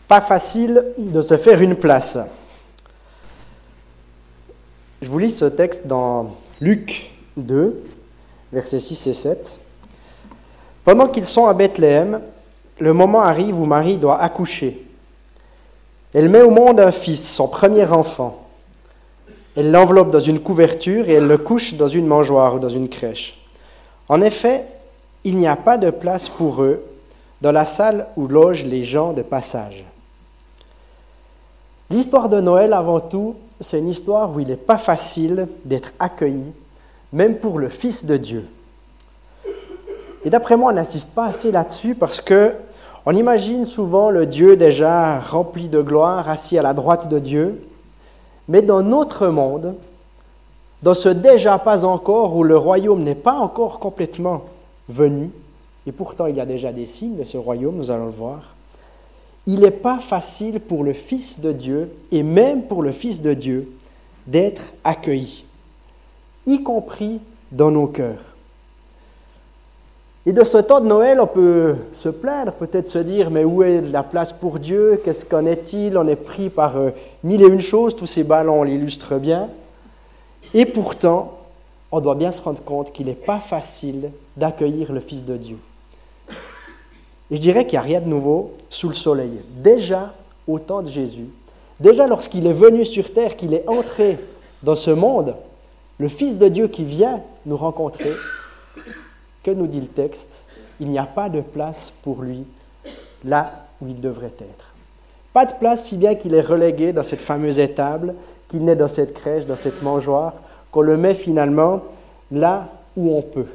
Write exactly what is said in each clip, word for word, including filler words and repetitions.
Pas facile de se faire une place. Je vous lis ce texte dans Luc deux, versets six et sept. « Pendant qu'ils sont à Bethléem, le moment arrive où Marie doit accoucher. Elle met au monde un fils, son premier enfant. Elle l'enveloppe dans une couverture et elle le couche dans une mangeoire ou dans une crèche. En effet, il n'y a pas de place pour eux dans la salle où logent les gens de passage. » L'histoire de Noël, avant tout, c'est une histoire où il n'est pas facile d'être accueilli, même pour le Fils de Dieu. Et d'après moi, on n'insiste pas assez là-dessus parce qu'on imagine souvent le Dieu déjà rempli de gloire, assis à la droite de Dieu. Mais dans notre monde, dans ce déjà pas encore où le royaume n'est pas encore complètement venu, et pourtant il y a déjà des signes de ce royaume, nous allons le voir, il n'est pas facile pour le Fils de Dieu, et même pour le Fils de Dieu, d'être accueilli, y compris dans nos cœurs. Et de ce temps de Noël, on peut se plaindre, peut-être se dire, mais où est la place pour Dieu? Qu'est-ce qu'en est-il? On est pris par euh, mille et une choses, tous ces ballons l'illustrent bien. Et pourtant, on doit bien se rendre compte qu'il n'est pas facile d'accueillir le Fils de Dieu. Et je dirais qu'il n'y a rien de nouveau sous le soleil. Déjà, au temps de Jésus, déjà lorsqu'il est venu sur terre, qu'il est entré dans ce monde, le Fils de Dieu qui vient nous rencontrer, que nous dit le texte? Il n'y a pas de place pour lui là où il devrait être. Pas de place, si bien qu'il est relégué dans cette fameuse étable, qu'il naît dans cette crèche, dans cette mangeoire, qu'on le met finalement là où on peut.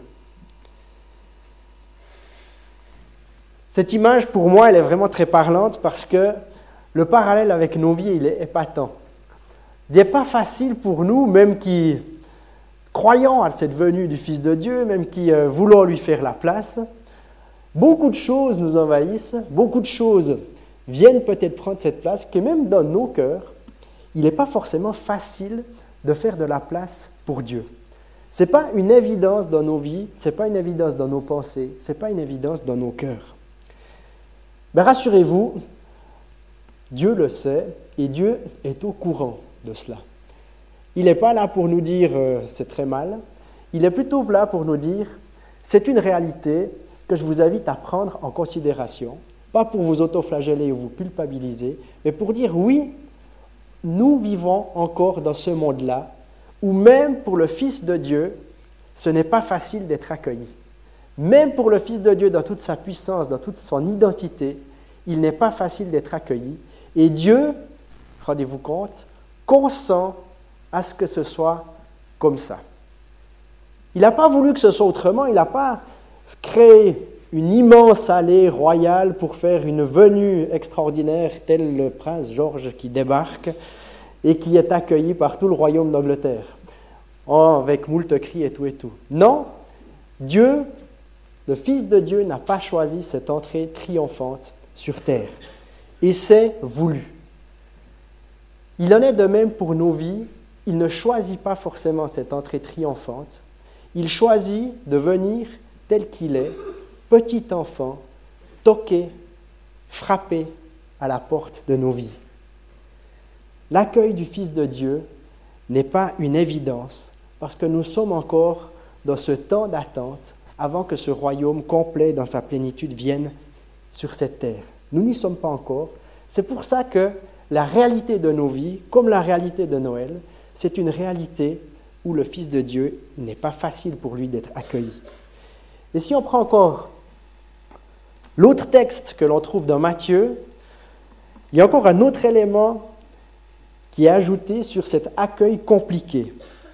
Cette image, pour moi, elle est vraiment très parlante parce que le parallèle avec nos vies, il est épatant. Il n'est pas facile pour nous, même qui croyant à cette venue du Fils de Dieu, même qui euh, voulons lui faire la place, beaucoup de choses nous envahissent, beaucoup de choses viennent peut-être prendre cette place, que même dans nos cœurs, il n'est pas forcément facile de faire de la place pour Dieu. Ce n'est pas une évidence dans nos vies, ce n'est pas une évidence dans nos pensées, ce n'est pas une évidence dans nos cœurs. Mais rassurez-vous, Dieu le sait et Dieu est au courant de cela. Il n'est pas là pour nous dire euh, « c'est très mal », il est plutôt là pour nous dire « c'est une réalité que je vous invite à prendre en considération », pas pour vous autoflageller ou vous culpabiliser, mais pour dire « oui, nous vivons encore dans ce monde-là, où même pour le Fils de Dieu, ce n'est pas facile d'être accueilli. Même pour le Fils de Dieu, dans toute sa puissance, dans toute son identité, il n'est pas facile d'être accueilli. Et Dieu, rendez-vous compte, consent à ce que ce soit comme ça. Il n'a pas voulu que ce soit autrement, il n'a pas créé une immense allée royale pour faire une venue extraordinaire, tel le prince George qui débarque et qui est accueilli par tout le royaume d'Angleterre, avec moult cris et tout et tout. Non, Dieu, le Fils de Dieu, n'a pas choisi cette entrée triomphante sur terre. Et c'est voulu. Il en est de même pour nos vies. Il ne choisit pas forcément cette entrée triomphante. Il choisit de venir tel qu'il est, petit enfant, toquer, frapper à la porte de nos vies. L'accueil du Fils de Dieu n'est pas une évidence parce que nous sommes encore dans ce temps d'attente avant que ce royaume complet dans sa plénitude vienne sur cette terre. Nous n'y sommes pas encore. C'est pour ça que la réalité de nos vies, comme la réalité de Noël, c'est une réalité où le Fils de Dieu n'est pas facile pour lui d'être accueilli. Et si on prend encore l'autre texte que l'on trouve dans Matthieu, il y a encore un autre élément qui est ajouté sur cet accueil compliqué.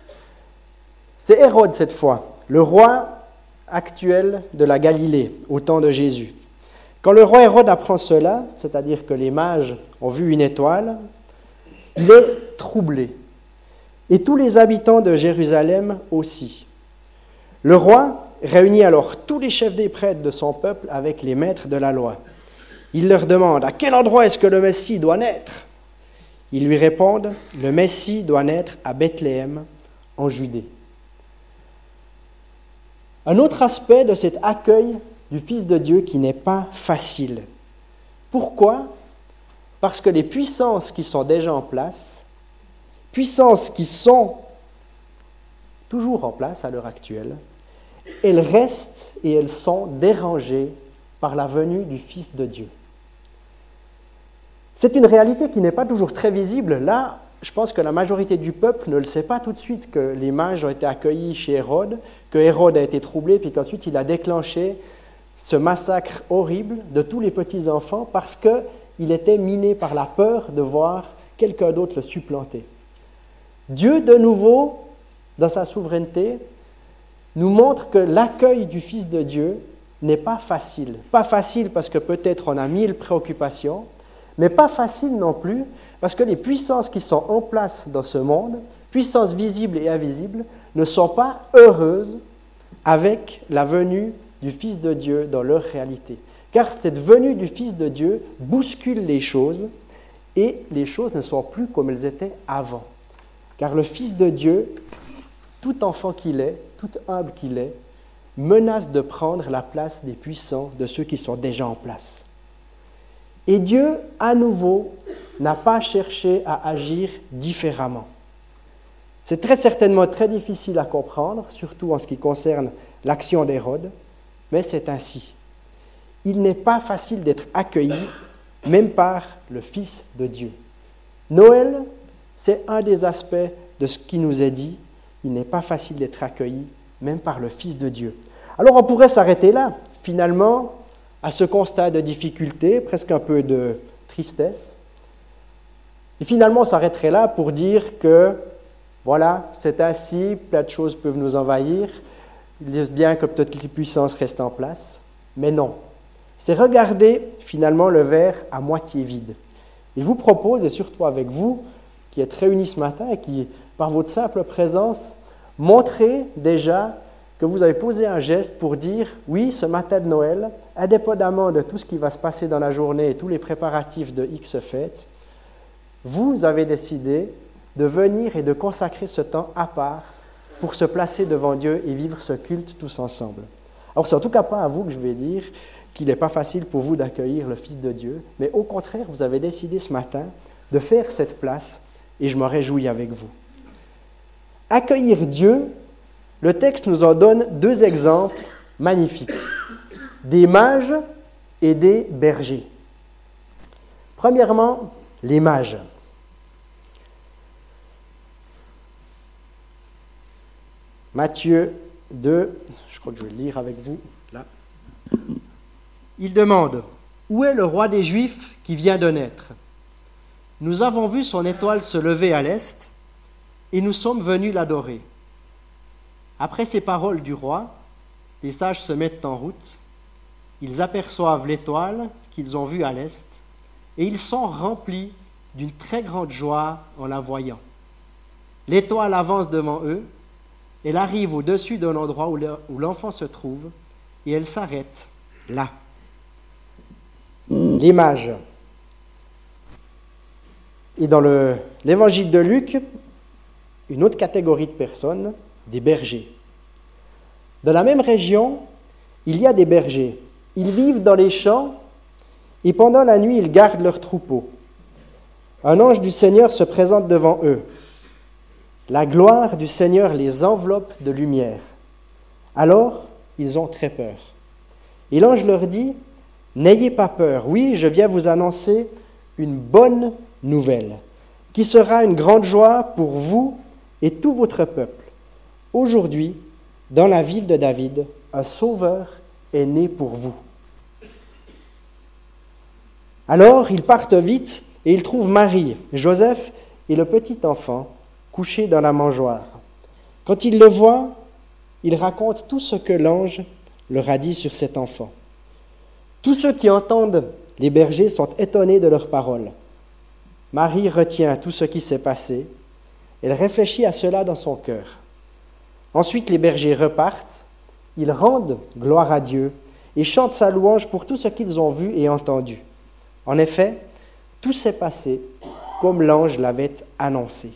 C'est Hérode cette fois, le roi actuel de la Galilée, au temps de Jésus. Quand le roi Hérode apprend cela, c'est-à-dire que les mages ont vu une étoile, il est troublé. Et tous les habitants de Jérusalem aussi. Le roi réunit alors tous les chefs des prêtres de son peuple avec les maîtres de la loi. Il leur demande « À quel endroit est-ce que le Messie doit naître ?» Ils lui répondent « Le Messie doit naître à Bethléem, en Judée. » Un autre aspect de cet accueil du Fils de Dieu qui n'est pas facile. Pourquoi? Parce que les puissances qui sont déjà en place, puissances qui sont toujours en place à l'heure actuelle, elles restent et elles sont dérangées par la venue du Fils de Dieu. C'est une réalité qui n'est pas toujours très visible. Là, je pense que la majorité du peuple ne le sait pas tout de suite que les mages ont été accueillis chez Hérode, que Hérode a été troublé, puis qu'ensuite il a déclenché ce massacre horrible de tous les petits-enfants parce qu'il était miné par la peur de voir quelqu'un d'autre le supplanter. Dieu, de nouveau, dans sa souveraineté, nous montre que l'accueil du Fils de Dieu n'est pas facile. Pas facile parce que peut-être on a mille préoccupations, mais pas facile non plus parce que les puissances qui sont en place dans ce monde, puissances visibles et invisibles, ne sont pas heureuses avec la venue du Fils de Dieu dans leur réalité. Car cette venue du Fils de Dieu bouscule les choses et les choses ne sont plus comme elles étaient avant. Car le Fils de Dieu, tout enfant qu'il est, tout humble qu'il est, menace de prendre la place des puissants, de ceux qui sont déjà en place. Et Dieu, à nouveau, n'a pas cherché à agir différemment. C'est très certainement très difficile à comprendre, surtout en ce qui concerne l'action d'Hérode, mais c'est ainsi. Il n'est pas facile d'être accueilli, même par le Fils de Dieu. Noël, c'est un des aspects de ce qui nous est dit. Il n'est pas facile d'être accueilli, même par le Fils de Dieu. Alors on pourrait s'arrêter là, finalement, à ce constat de difficulté, presque un peu de tristesse. Et finalement, on s'arrêterait là pour dire que, voilà, c'est ainsi, plein de choses peuvent nous envahir, il est bien que peut-être les puissances restent en place, mais non. C'est regarder finalement le verre à moitié vide. Et je vous propose, et surtout avec vous, qui êtes réunis ce matin et qui, par votre simple présence, montrez déjà que vous avez posé un geste pour dire, oui, ce matin de Noël, indépendamment de tout ce qui va se passer dans la journée et tous les préparatifs de X fête, vous avez décidé de venir et de consacrer ce temps à part pour se placer devant Dieu et vivre ce culte tous ensemble. Alors, c'est en tout cas pas à vous que je vais dire qu'il n'est pas facile pour vous d'accueillir le Fils de Dieu, mais au contraire, vous avez décidé ce matin de faire cette place et je m'en réjouis avec vous. Accueillir Dieu, le texte nous en donne deux exemples magnifiques, des mages et des bergers. Premièrement, les mages. Matthieu deux, je crois que je vais le lire avec vous, là. Il demande, « Où est le roi des Juifs qui vient de naître ? Nous avons vu son étoile se lever à l'est et nous sommes venus l'adorer. » Après ces paroles du roi, les sages se mettent en route, ils aperçoivent l'étoile qu'ils ont vue à l'est et ils sont remplis d'une très grande joie en la voyant. L'étoile avance devant eux, elle arrive au-dessus d'un endroit où l'enfant se trouve et elle s'arrête là. Les mages. Et dans le, l'évangile de Luc, une autre catégorie de personnes, des bergers. Dans la même région, il y a des bergers. Ils vivent dans les champs et pendant la nuit, ils gardent leurs troupeaux. Un ange du Seigneur se présente devant eux. La gloire du Seigneur les enveloppe de lumière. Alors, ils ont très peur. Et l'ange leur dit, « N'ayez pas peur, oui, je viens vous annoncer une bonne nouvelle, qui sera une grande joie pour vous et tout votre peuple. Aujourd'hui, dans la ville de David, un sauveur est né pour vous. » Alors, ils partent vite et ils trouvent Marie, Joseph et le petit enfant couché dans la mangeoire. Quand ils le voient, ils racontent tout ce que l'ange leur a dit sur cet enfant. Tous ceux qui entendent les bergers sont étonnés de leurs paroles. Marie retient tout ce qui s'est passé. Elle réfléchit à cela dans son cœur. Ensuite, les bergers repartent. Ils rendent gloire à Dieu et chantent sa louange pour tout ce qu'ils ont vu et entendu. En effet, tout s'est passé comme l'ange l'avait annoncé.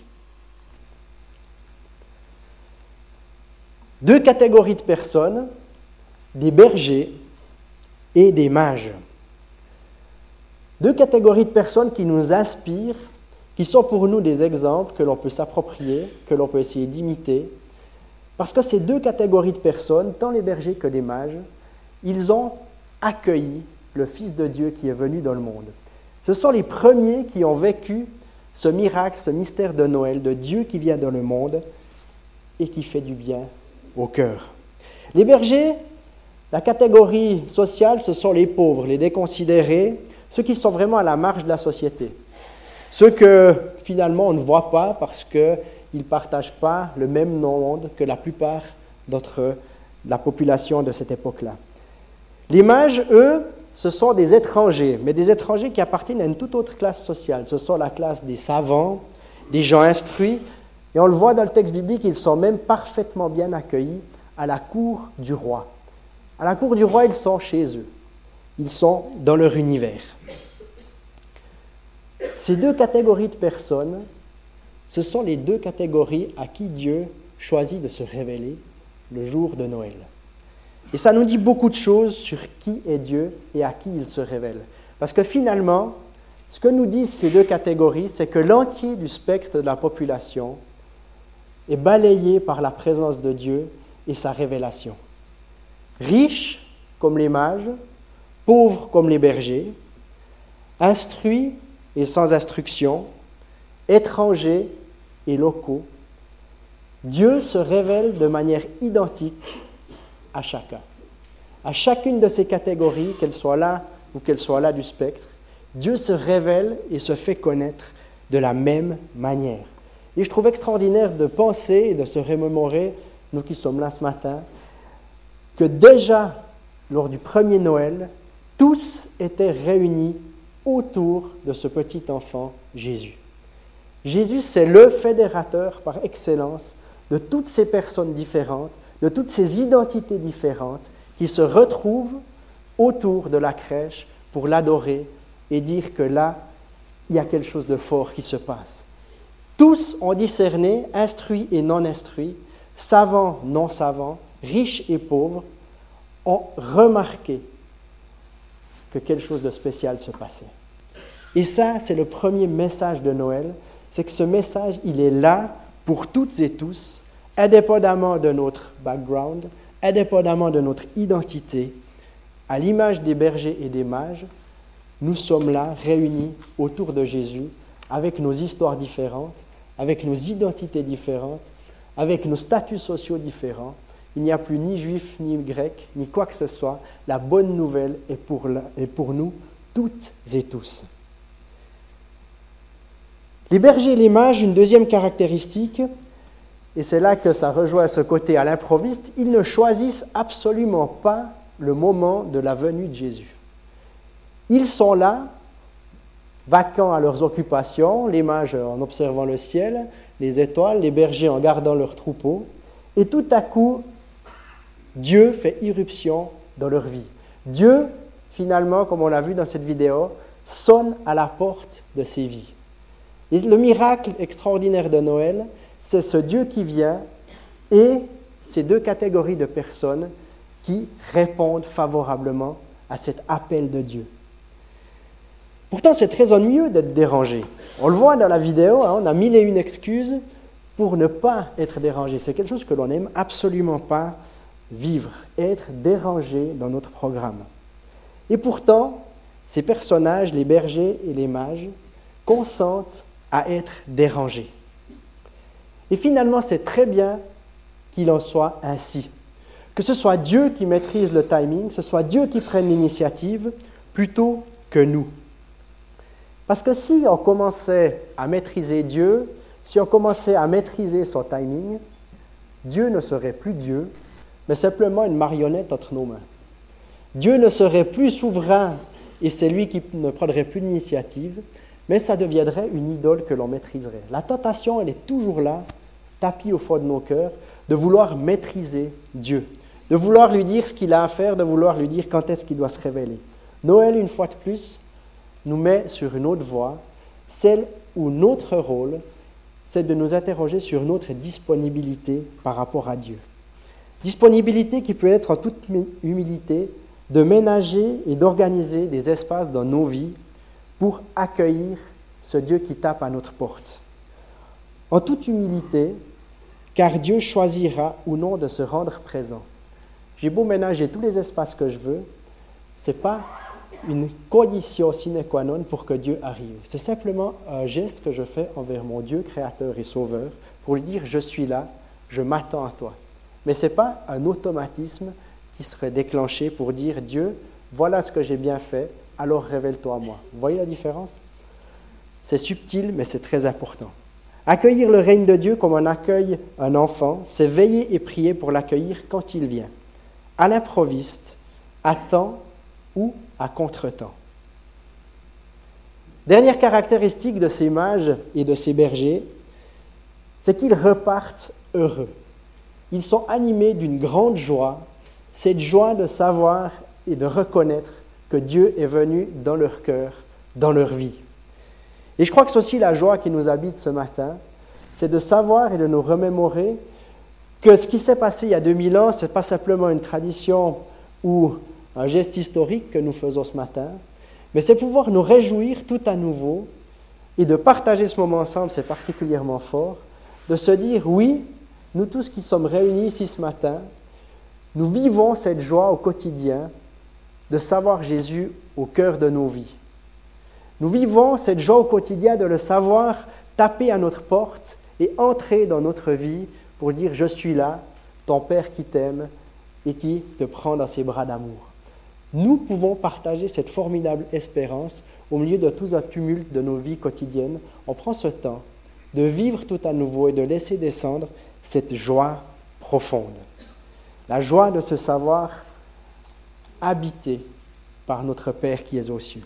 Deux catégories de personnes, des bergers et des mages. Deux catégories de personnes qui nous inspirent, qui sont pour nous des exemples que l'on peut s'approprier, que l'on peut essayer d'imiter. Parce que ces deux catégories de personnes, tant les bergers que les mages, ils ont accueilli le Fils de Dieu qui est venu dans le monde. Ce sont les premiers qui ont vécu ce miracle, ce mystère de Noël, de Dieu qui vient dans le monde et qui fait du bien au cœur. Les bergers, la catégorie sociale, ce sont les pauvres, les déconsidérés, ceux qui sont vraiment à la marge de la société. Ceux que finalement on ne voit pas parce qu'ils ne partagent pas le même monde que la plupart d'entre la population de cette époque-là. Les mages, eux, ce sont des étrangers, mais des étrangers qui appartiennent à une toute autre classe sociale. Ce sont la classe des savants, des gens instruits, et on le voit dans le texte biblique, ils sont même parfaitement bien accueillis à la cour du roi. À la cour du roi, ils sont chez eux. Ils sont dans leur univers. Ces deux catégories de personnes, ce sont les deux catégories à qui Dieu choisit de se révéler le jour de Noël. Et ça nous dit beaucoup de choses sur qui est Dieu et à qui il se révèle. Parce que finalement, ce que nous disent ces deux catégories, c'est que l'entier du spectre de la population est balayé par la présence de Dieu et sa révélation. Riches comme les mages, pauvres comme les bergers, instruits et sans instruction, étrangers et locaux, Dieu se révèle de manière identique à chacun. À chacune de ces catégories, qu'elles soient là ou qu'elles soient là du spectre, Dieu se révèle et se fait connaître de la même manière. Et je trouve extraordinaire de penser et de se remémorer, nous qui sommes là ce matin, que déjà, lors du premier Noël, tous étaient réunis autour de ce petit enfant Jésus. Jésus, c'est le fédérateur par excellence de toutes ces personnes différentes, de toutes ces identités différentes qui se retrouvent autour de la crèche pour l'adorer et dire que là, il y a quelque chose de fort qui se passe. Tous ont discerné, instruits et non instruits, savants, non savants, riches et pauvres, ont remarqué que quelque chose de spécial se passait. Et ça, c'est le premier message de Noël, c'est que ce message, il est là pour toutes et tous, indépendamment de notre background, indépendamment de notre identité. À l'image des bergers et des mages, nous sommes là, réunis autour de Jésus, avec nos histoires différentes, avec nos identités différentes, avec nos statuts sociaux différents. Il n'y a plus ni juifs, ni grecs, ni quoi que ce soit. La bonne nouvelle est pour, la, est pour nous, toutes et tous. Les bergers et les mages, une deuxième caractéristique, et c'est là que ça rejoint ce côté à l'improviste, ils ne choisissent absolument pas le moment de la venue de Jésus. Ils sont là, vaquant à leurs occupations, les mages en observant le ciel, les étoiles, les bergers en gardant leurs troupeaux, et tout à coup, Dieu fait irruption dans leur vie. Dieu, finalement, comme on l'a vu dans cette vidéo, sonne à la porte de ces vies. Et le miracle extraordinaire de Noël, c'est ce Dieu qui vient et ces deux catégories de personnes qui répondent favorablement à cet appel de Dieu. Pourtant, c'est très ennuyeux d'être dérangé. On le voit dans la vidéo, hein, on a mille et une excuses pour ne pas être dérangé. C'est quelque chose que l'on n'aime absolument pas vivre, être dérangé dans notre programme. Et pourtant, ces personnages, les bergers et les mages, consentent à être dérangés. Et finalement, c'est très bien qu'il en soit ainsi. Que ce soit Dieu qui maîtrise le timing, que ce soit Dieu qui prenne l'initiative, plutôt que nous. Parce que si on commençait à maîtriser Dieu, si on commençait à maîtriser son timing, Dieu ne serait plus Dieu, mais simplement une marionnette entre nos mains. Dieu ne serait plus souverain et c'est lui qui ne prendrait plus l'initiative, mais ça deviendrait une idole que l'on maîtriserait. La tentation, elle est toujours là, tapie au fond de nos cœurs, de vouloir maîtriser Dieu, de vouloir lui dire ce qu'il a à faire, de vouloir lui dire quand est-ce qu'il doit se révéler. Noël, une fois de plus, nous met sur une autre voie, celle où notre rôle, c'est de nous interroger sur notre disponibilité par rapport à Dieu. Disponibilité qui peut être en toute humilité de ménager et d'organiser des espaces dans nos vies pour accueillir ce Dieu qui tape à notre porte. En toute humilité, car Dieu choisira ou non de se rendre présent. J'ai beau ménager tous les espaces que je veux, ce n'est pas une condition sine qua non pour que Dieu arrive. C'est simplement un geste que je fais envers mon Dieu, créateur et sauveur, pour lui dire « je suis là, je m'attends à toi ». Mais ce n'est pas un automatisme qui serait déclenché pour dire « Dieu, voilà ce que j'ai bien fait, alors révèle-toi à moi ». Vous voyez la différence? C'est subtil, mais c'est très important. Accueillir le règne de Dieu comme on accueille un enfant, c'est veiller et prier pour l'accueillir quand il vient, à l'improviste, à temps ou à contre-temps. Dernière caractéristique de ces mages et de ces bergers, c'est qu'ils repartent heureux. Ils sont animés d'une grande joie, cette joie de savoir et de reconnaître que Dieu est venu dans leur cœur, dans leur vie. Et je crois que c'est aussi la joie qui nous habite ce matin, c'est de savoir et de nous remémorer que ce qui s'est passé il y a deux mille ans, ce n'est pas simplement une tradition ou un geste historique que nous faisons ce matin, mais c'est pouvoir nous réjouir tout à nouveau et de partager ce moment ensemble, c'est particulièrement fort, de se dire oui, nous tous qui sommes réunis ici ce matin, nous vivons cette joie au quotidien de savoir Jésus au cœur de nos vies. Nous vivons cette joie au quotidien de le savoir taper à notre porte et entrer dans notre vie pour dire « Je suis là, ton Père qui t'aime et qui te prend dans ses bras d'amour ». Nous pouvons partager cette formidable espérance au milieu de tout un tumulte de nos vies quotidiennes. On prend ce temps de vivre tout à nouveau et de laisser descendre cette joie profonde. La joie de se savoir habité par notre Père qui est aux cieux.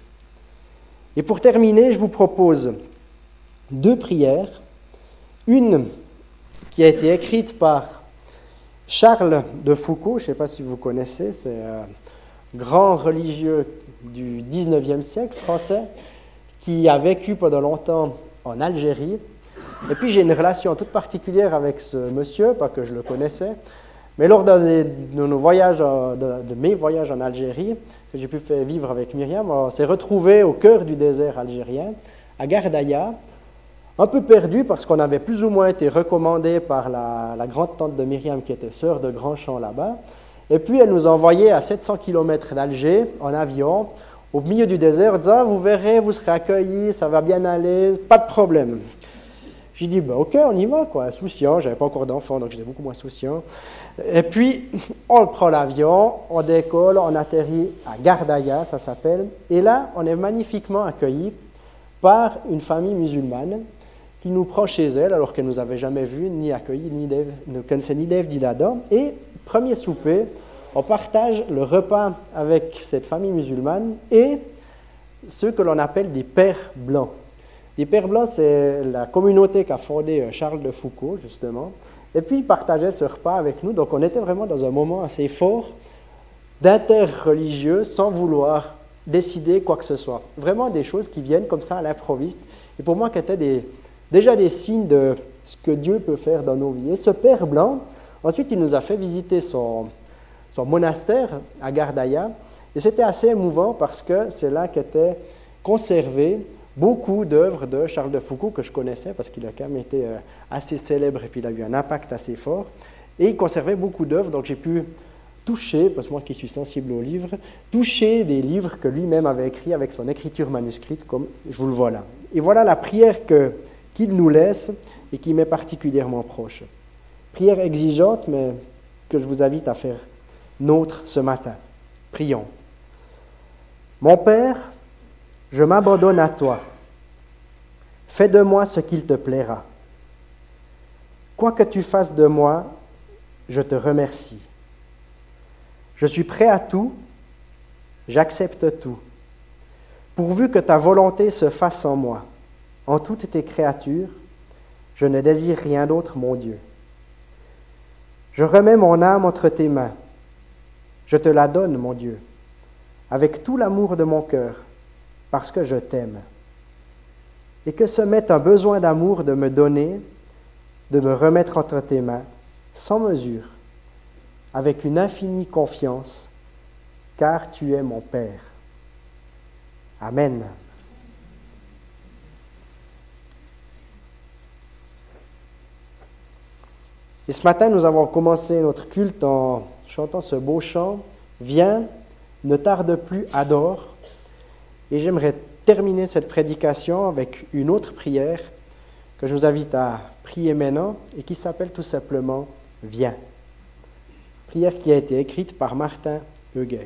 Et pour terminer, je vous propose deux prières. Une qui a été écrite par Charles de Foucault, je ne sais pas si vous connaissez, c'est un grand religieux du dix-neuvième siècle français qui a vécu pendant longtemps en Algérie. Et puis j'ai une relation toute particulière avec ce monsieur, pas que je le connaissais, mais lors de, de, nos voyages, de, de mes voyages en Algérie, que j'ai pu faire vivre avec Myriam, on s'est retrouvés au cœur du désert algérien, à Gardaïa, un peu perdu parce qu'on avait plus ou moins été recommandé par la, la grande-tante de Myriam qui était sœur de Grand-Champ là-bas. Et puis elle nous a envoyés à sept cents kilomètres d'Alger en avion, au milieu du désert, en disant « Vous verrez, vous serez accueillis, ça va bien aller, pas de problème ». J'ai dit bah, « Ok, on y va, quoi, insouciant, je n'avais pas encore d'enfant, donc j'étais beaucoup moins insouciant. » Et puis, on prend l'avion, on décolle, on atterrit à Gardaïa, ça s'appelle, et là, on est magnifiquement accueillis par une famille musulmane qui nous prend chez elle, alors qu'elle ne nous avait jamais vus, ni accueillis, ni Dave, ne connaissait ni Dave ni Adam. Et premier souper, on partage le repas avec cette famille musulmane et ceux que l'on appelle des pères blancs. Les pères blancs, c'est la communauté qu'a fondée Charles de Foucault, justement. Et puis, ils partageaient ce repas avec nous. Donc, on était vraiment dans un moment assez fort d'interreligieux, sans vouloir décider quoi que ce soit. Vraiment des choses qui viennent comme ça à l'improviste. Et pour moi, qui étaient des, déjà des signes de ce que Dieu peut faire dans nos vies. Et ce père blanc, ensuite, il nous a fait visiter son, son monastère à Gardaïa. Et c'était assez émouvant parce que c'est là qu'étaient conservées beaucoup d'œuvres de Charles de Foucault que je connaissais parce qu'il a quand même été assez célèbre et puis il a eu un impact assez fort. Et il conservait beaucoup d'œuvres, donc j'ai pu toucher, parce que moi qui suis sensible aux livres, toucher des livres que lui-même avait écrits avec son écriture manuscrite, comme je vous le vois là. Et voilà la prière que, qu'il nous laisse et qui m'est particulièrement proche. Prière exigeante, mais que je vous invite à faire nôtre ce matin. Prions. Mon Père, je m'abandonne à toi. Fais de moi ce qu'il te plaira. Quoi que tu fasses de moi, je te remercie. Je suis prêt à tout, j'accepte tout. Pourvu que ta volonté se fasse en moi, en toutes tes créatures, je ne désire rien d'autre, mon Dieu. Je remets mon âme entre tes mains. Je te la donne, mon Dieu, avec tout l'amour de mon cœur, parce que je t'aime. Et que ce m'est un besoin d'amour de me donner, de me remettre entre tes mains, sans mesure, avec une infinie confiance, car tu es mon Père. Amen. Et ce matin, nous avons commencé notre culte en chantant ce beau chant « Viens, ne tarde plus, adore ». Et j'aimerais terminer cette prédication avec une autre prière que je vous invite à prier maintenant et qui s'appelle tout simplement « Viens ». Prière qui a été écrite par Martin Heuger.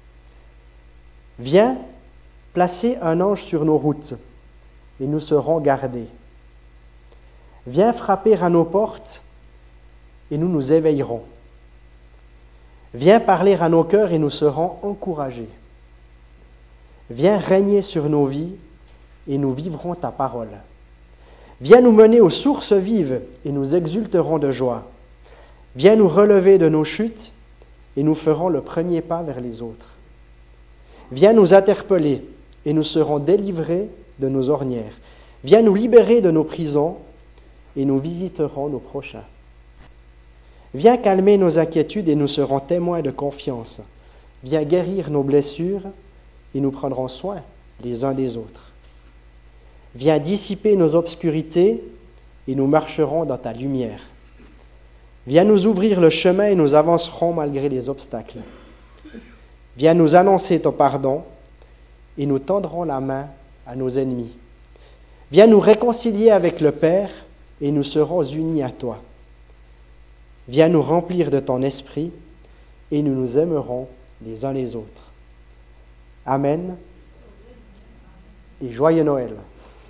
« Viens, placer un ange sur nos routes et nous serons gardés. Viens frapper à nos portes et nous nous éveillerons. Viens parler à nos cœurs et nous serons encouragés. Viens régner sur nos vies et nous vivrons ta parole. Viens nous mener aux sources vives et nous exulterons de joie. Viens nous relever de nos chutes et nous ferons le premier pas vers les autres. Viens nous interpeller et nous serons délivrés de nos ornières. Viens nous libérer de nos prisons et nous visiterons nos prochains. Viens calmer nos inquiétudes et nous serons témoins de confiance. Viens guérir nos blessures et nous prendrons soin les uns des autres. Viens dissiper nos obscurités et nous marcherons dans ta lumière. Viens nous ouvrir le chemin et nous avancerons malgré les obstacles. Viens nous annoncer ton pardon et nous tendrons la main à nos ennemis. Viens nous réconcilier avec le Père et nous serons unis à toi. Viens nous remplir de ton esprit et nous nous aimerons les uns les autres. Amen et joyeux Noël.